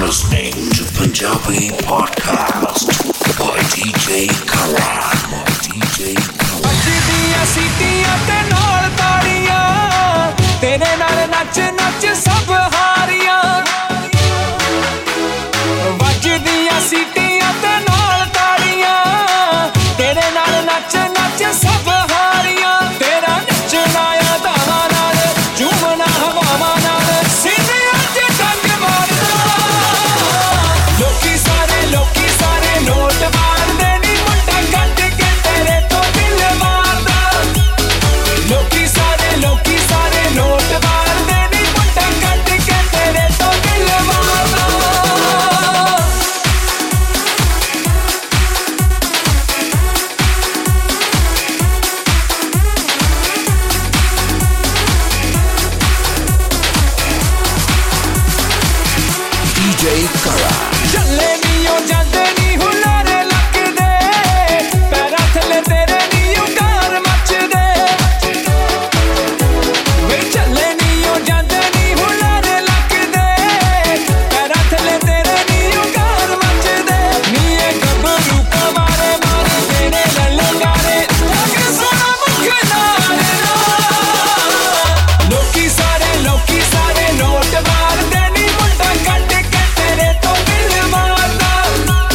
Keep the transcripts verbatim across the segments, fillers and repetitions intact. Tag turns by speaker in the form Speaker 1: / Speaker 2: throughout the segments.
Speaker 1: listening to Punjabi Podcast by D J Karan. By D J Karan.
Speaker 2: ਅੱਜ ਦੀਆਂ ਸੀਟੀਆਂ ਤੇ ਨਾਲ ਤਾੜੀਆਂ, ਤੇਰੇ ਨਾਲ ਨੱਚ ਨੱਚ ਸਭ ਹਾਰੀਆਂ। ਵੱਜਦੀਆਂ ਸੀਟੀਆਂ ਤੇ ਨਾਲ ਤਾੜੀਆਂ, ਤੇਰੇ ਨਾਲ ਨੱਚ ਨੱਚ ਸਭ ਹਾਰੀਆਂ। ਤੇਰਾ ਨੱਚਣਾ ਆ ਧਾਵਾਂ ਨਾਲ, ਝੂਮਣਾ ਹਵਾਵਾਂ ਨਾਲ, ਸੀਨਿਆਂ 'ਚ ਡੰਗ ਮਾਰਦਾ। ਲੋਕੀ ਸਾਰੇ ਲੋਕੀ ਸਾਰੇ ਨੋਟ ਮਾਰਦੇ ਨੀ, ਮੁੰਡਾ ਕੱਢ ਕੇ ਤੇਰੇ ਤੋਂ ਦਿਲ ਮਾਰਦਾ। ਲੋਕੀ ਸਾਰੇ ਲੋਕੀ ਸਾਰੇ ਨੋਟ ਮਾਰਦੇ ਨੀ, ਮੁੰਡਾ ਕੱਢ ਕੇ ਤੇਰੇ ਤੋਂ ਦਿਲ ਮਾਰਦਾ।
Speaker 1: D J Karan.
Speaker 2: ਚੱਲੇ ਨੀ ਉਹ ਜਾਂਦੇ ਨੀ ਹੁਲਾਰੇ ਲੱਗਦੇ, ਪੈਰਾਂ ਥੱਲੇ ਤੇਰੇ ਨੀ ਉਡਾਰ ਮੱਚਦੇ। ਵੇ ਚੱਲੇ ਨੀ ਉਹ ਜਾਂਦੇ ਨੀ ਹੁਲਾਰੇ ਲੱਗਦੇ, ਪੈਰਾਂ ਥੱਲੇ ਤੇਰੇ ਨੀ ਉਡਾਰ ਮੱਚਦੇ। ਨੀ ਇਹ ਗੱਭਰੂ ਕਵਾਰੇ ਮਾਰੇ ਤੇਰੇ ਲਲਕਾਰੇ, ਲੱਗੇ ਸੋਹਣਾ ਮੁੱਖ ਨਾਰੇ ਨਾਲ। ਲੋਕੀ ਸਾਰੇ ਲੋਕੀ ਸਾਰੇ ਨੋਟ ਮਾਰਦੇ ਨੀ, ਮੁੰਡਾ ਕੱਢ ਕੇ ਤੇਰੇ ਤੋਂ ਦਿਲ ਮਾਰਦਾ।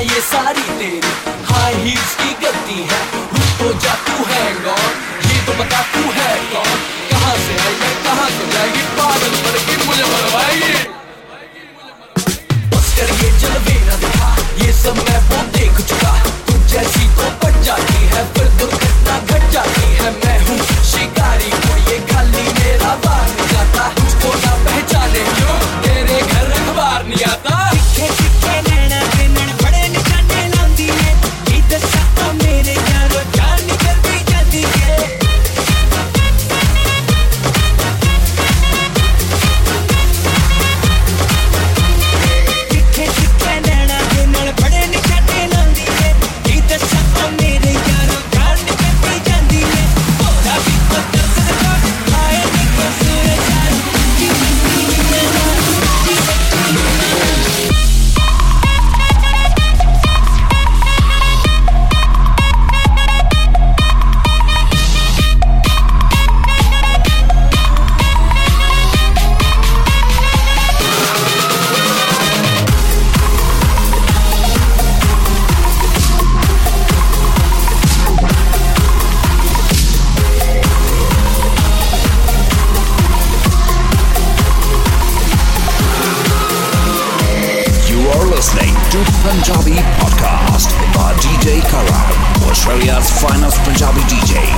Speaker 2: ये सारी तेरी हाई हील्स की गलती है रुक तो जा तू है कौन ये तो बता तू है कौन कहाँ से आई है कहाँ से जाएगी पागल पड़ के मुझे मरवाएगी बस कर ये जलवे न दिखा ये सब मैं वो देख चुका तुम जैसी तो बढ़ जाती है फिर दुर्घटना घट जाती है मैं हूँ शिकारी को ये खाली मेरा बार नहीं जाता तुझको ना पहचाने क्यों तेरे घर अखबार नहीं आता
Speaker 3: तिखे तिखे नैना ते नैन बड़े निशाने लांदी है की दसा तो मेरे यारो जान निकल भी जाती है तिखे तिखे नैना ते नैन बड़े निशाने लांदी है की दसा तो मेरे यारो जान निकल भी जाती है थोड़ा भी तो दर्द का आए निकल सूरज की
Speaker 1: Punjabi podcast by D J Karan, Australia's finest Punjabi D J.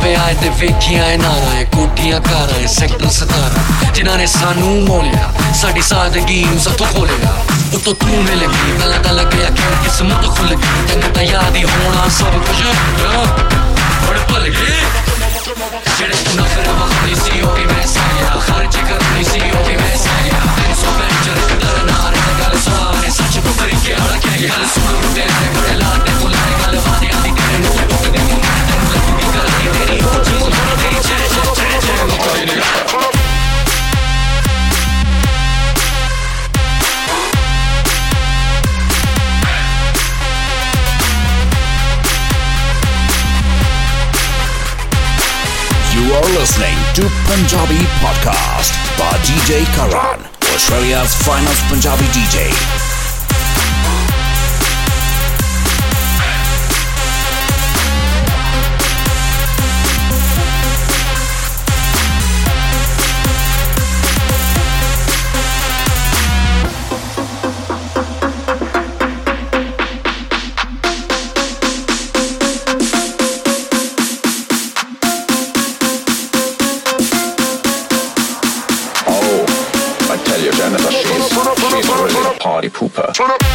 Speaker 2: ਵਿਆਹ ਤੇ ਵੇਖੀਆਂ ਨਾਰਾਂ ਏ ਕੋਠੀਆਂ ਕਾਰਾਂ ਏ ਸੈਕਟਰ ਸਤਾਰਾਂ ਜਿਨ੍ਹਾਂ ਨੇ ਸਾਨੂੰ ਮੋਲਿਆ ਸਾਡੀ ਸਾਦਗੀ ਨੂੰ ਸੱਥੋਂ ਖੋਲਿਆ ਉਤੋਂ ਤੂੰ ਮਿਲ ਗਈ ਪਹਿਲਾਂ ਤਾਂ ਲੱਗਿਆ ਕਿ ਕਿਸਮਤ ਖੁੱਲ ਗਈ ਤੈਨੂੰ ਤਾਂ ਯਾਦ ਹੀ ਹੋਣਾ ਸਭ ਕੁਝ ਬੜ ਭੁੱਲ ਗਏ ਜਿਹੜੇ ਤੂੰ ਨਫ਼ਰ ਵਖਰੀ ਸੀ ਉਹ ਵੀ ਵੈਸਾ ਗਿਆ ਖਰਚ ਕਰਨੀ ਸੀ ਉਹ ਵੀ ਵੈਸਾ ਗਿਆ ਤੈਨੂੰ ਸੋ ਪੈਂਚਰ ਕਦਰ ਨਾਰ ਗੱਲ ਸਵਾਰੇ ਸੱਚ ਤੋਂ ਕਰੀ ਕੇ ਆਲਾ ਕਿ ਗੱਲ ਸੁਣ ਦੇ ਬੜੇ ਲਾਤੇ ਬੁਲਾਏ ਗੱਲ ਵਾਦਿਆਂ ਦੀ ਤੇਰੇ ਨੂੰ ਟੁੱਟ ਦੇ ਤੈਨੂੰ ਲੱਗੂਗੀ ਕਰਦੀ ਤੇਰੀ ਉਹ ਚੀਜ਼ ਤੇਰੀ ਚੇ ਚੇ ਚੇ ਚੇ ਮੁਕਾਈ ਨਹੀਂ
Speaker 1: You are listening to Punjabi Podcast by D J Karan, Australia's finest Punjabi D J.
Speaker 4: Party pooper.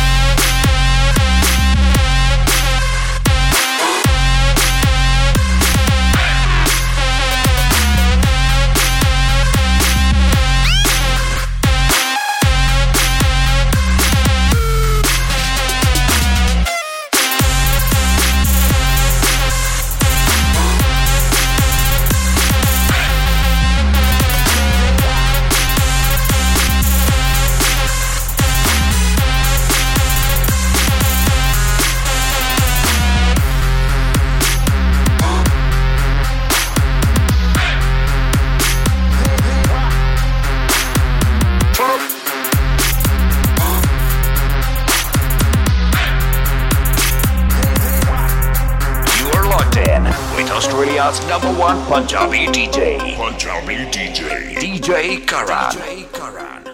Speaker 1: Australia's number one Punjabi D J.
Speaker 5: Punjabi D J.
Speaker 1: D J Karan. D J Karan.